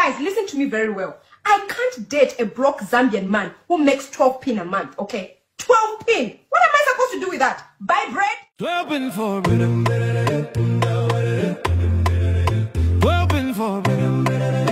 Guys, listen to me very well. I can't date a broke Zambian man who makes 12 pin a month, okay? 12 pin. What am I supposed to do with that? Buy bread? 12 pin for rhythm. 12 pin for rhythm.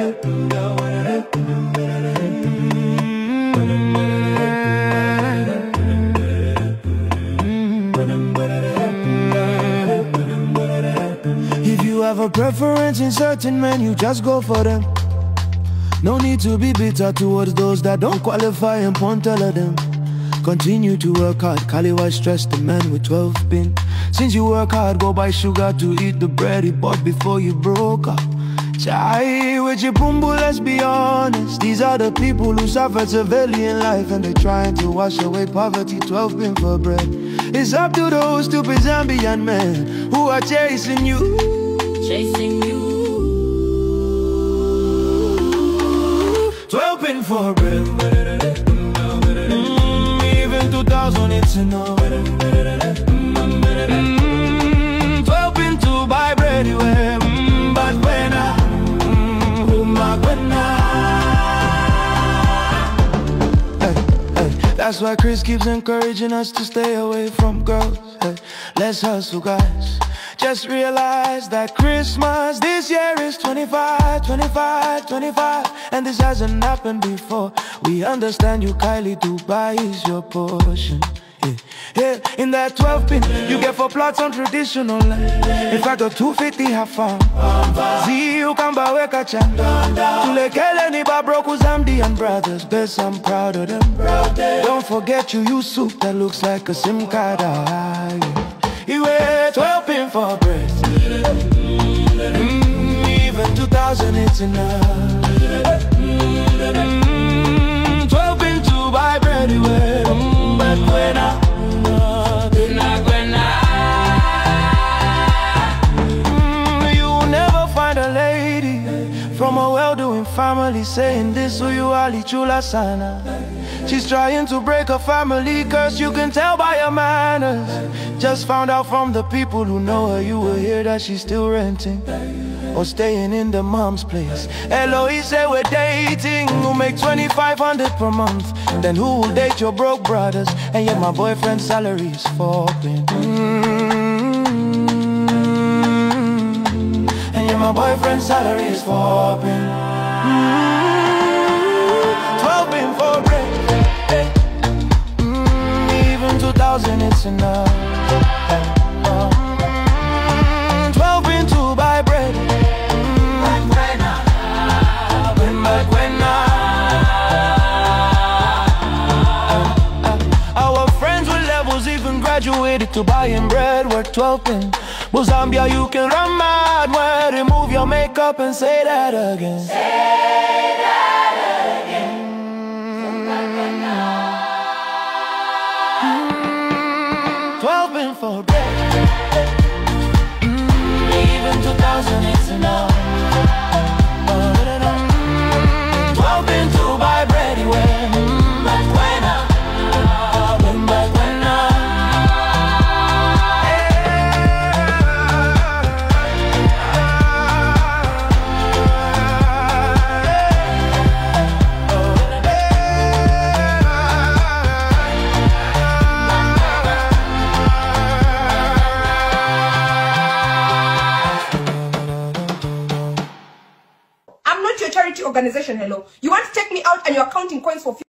If you have a preference in certain men, you just go for them. No need to be bitter towards those that don't qualify and point all of them. Continue to work hard, Kali, why stress the man with 12 pin? Since you work hard, go buy sugar to eat the bread he bought before you broke up. Chai, with your bumbu, let's be honest. These are the people who suffer severely in life, and they're trying to wash away poverty. 12 pin for bread. It's up to those stupid Zambian men who are chasing you. Chasing you. 12 pin for bread. Even 2000 it's enough. 12 pin to buy bread anywhere. But when that's why Chris keeps encouraging us to stay away from girls. Hey, let's hustle, guys. Just realize that Christmas this year is 25, 25, 25, and this hasn't happened before. We understand you, Kylie, Dubai is your portion. Yeah, in that 12 pin, you get 4 plots on traditional land. In fact, a 250 have found. See you come by Wekacha. Tulekele ni babroku Zambian brothers. Best, I'm proud of them. Don't forget you use soup that looks like a SIM card. You wear 12 pin for bread. Even 2000 it's enough. 12 pin to buy bread anywhere. But when you'll never find a lady from a well-doing family saying this who you ali chula sana. She's trying to break her family curse, you can tell by her manners. Just found out from the people who know her, you will hear that she's still renting or staying in the mom's place. Eloise say we're dating, who make 2,500 per month. Then who will date your broke brothers? And yet my boyfriend's salary is 4 pin. And yet my boyfriend's salary is 4 pin. 12 pin for bread. Even 2000 it's enough. 12 pin to buy bread. Our friends with levels even graduated to buying bread worth 12 pin. But Zambia, you can run mad when remove your makeup and say that again. Say that again. 12 pin for bread. Even 2000 it's enough. 12 pin to buy bread anywhere. I'm not your charity organization, hello. You want to take me out and you're counting coins for